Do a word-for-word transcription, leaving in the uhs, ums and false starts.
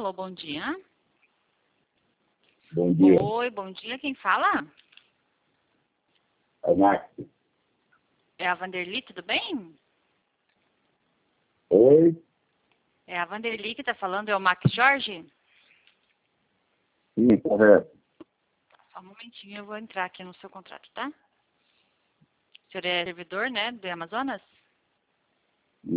Alô, bom dia. Bom dia. Oi, bom dia. Quem fala? É Max. É a Vanderly, tudo bem? Oi? É a Vanderly que tá falando, é o Max Jorge? Sim, correto. Só um momentinho, eu vou entrar aqui no seu contrato, tá? O senhor é servidor, né, do Amazonas?